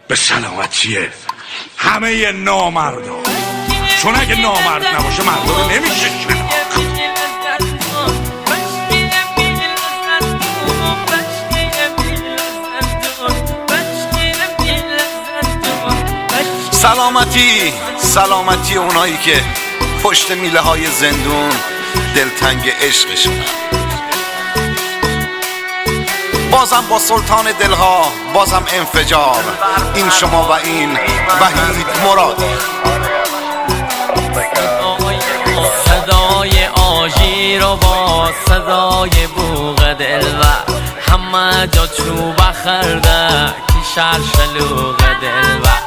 به سلامتی همه نامردا، چون اگه نامرد نباشه مردا رو نمیشه شناخت. سلامتی اونایی که پشت میله های زندون دلتنگ عشقشونن. بازم با سلطان دلها، بازم انفجار، این شما و این وحید مرادی. صدای آژیر و با صدای بوق دلبر، همه جا چوب خرده که شلوغ دلبر.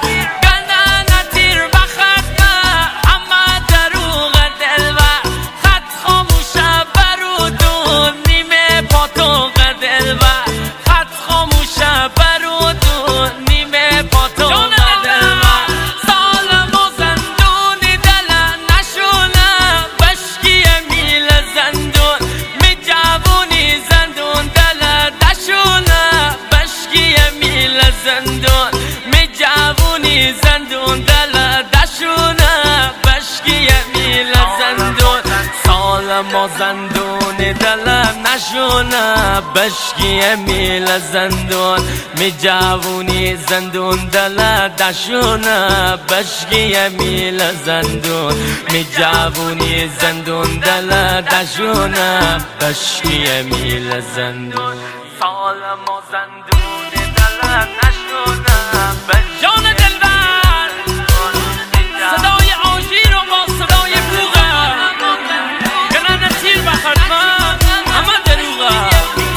زندون دل دشونه بشکی میل زندون، سال ما زندون دل نشونه بشکی میل زندون. می جوونی زندون دل دشونه بشکی میل زندون. می جوونی زندون دل دشونه بشکی میل زندون، سال ما زندون دل نشونه جان دلبر. صدای آژیر و با صدای بوغه گرنه تیر بخرد من همه دروغه.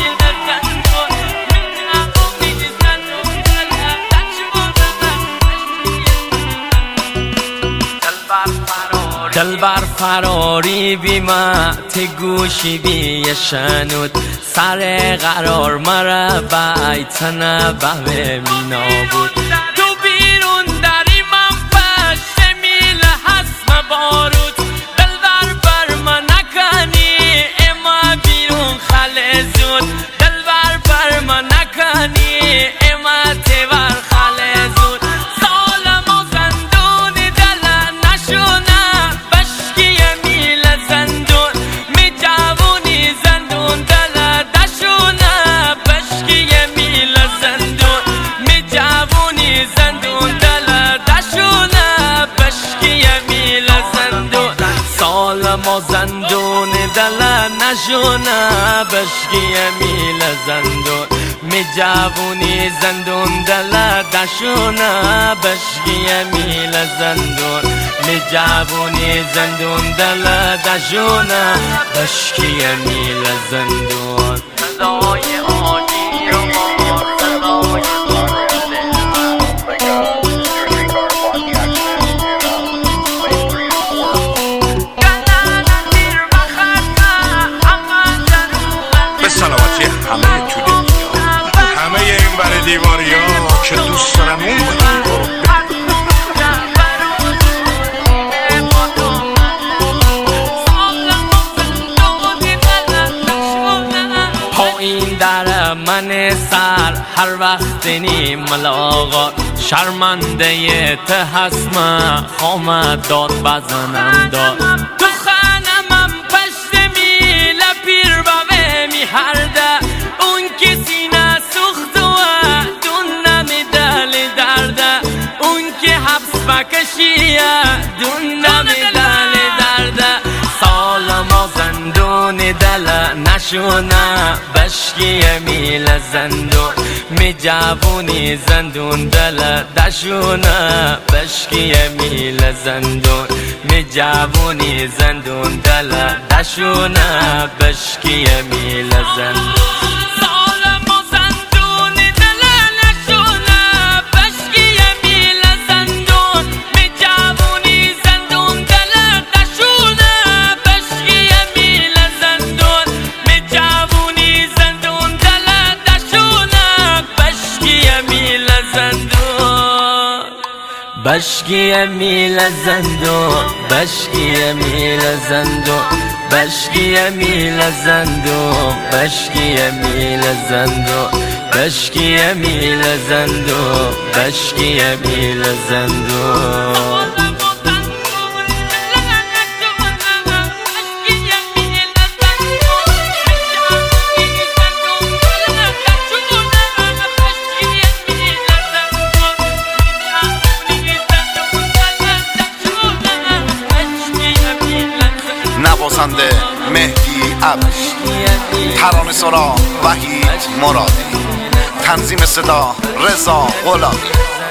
دلبر فراری بیمه تی گوشی بیشنود، سر قرار مره بیتنه به مینا بود. تو بیرون داری من پشت میله حسم بارود، دلبر بر من نکنی اما بیرون خلزود. دلبر بر من نکنی اما تیور خلزود. سال ما زندون دل نشونه بشکی میله زندون. می جوونی زندون دل دشونه بشکی میله زندون. می جوونی زندون دل دشونه بشکی میله زندون. سال ما زندون دل نشونه بشکی میله زندون. می جوونی زندون دل دشونه بشکی میله زندون. می جوونی زندون دل دشونه بشکی میله زندون. صدای آژیر و با صدای به سلامتی همه تو دنیا، همه این بر دیواری ها که دوست دارم اون پایین در من سر هر وقت نیم ملاقات، شرمنده ته هستم خامه داد بزنم داد. تو خانمم پشت میل پیر بابه می هرده، اون کسی نسوخت و دون نمی دل درده. اون که حبس بکشیه دون نمی دل درده. سال ما زندون دل نشونه بشکی میل زندون. می جوونی زندون دل دشونه بشکی میل زندون. می جوونی زندون دل دشونه بشکی میل زندون. بشکی میل زندون بشکی میل زندون بشکی میل زندون بشکی میل زندون بشکی میل زندو بشکی میل زندو نوازنده مهدی عبدی، ترانه سرا وحید مرادی، تنظیم صدا رضا غلامی.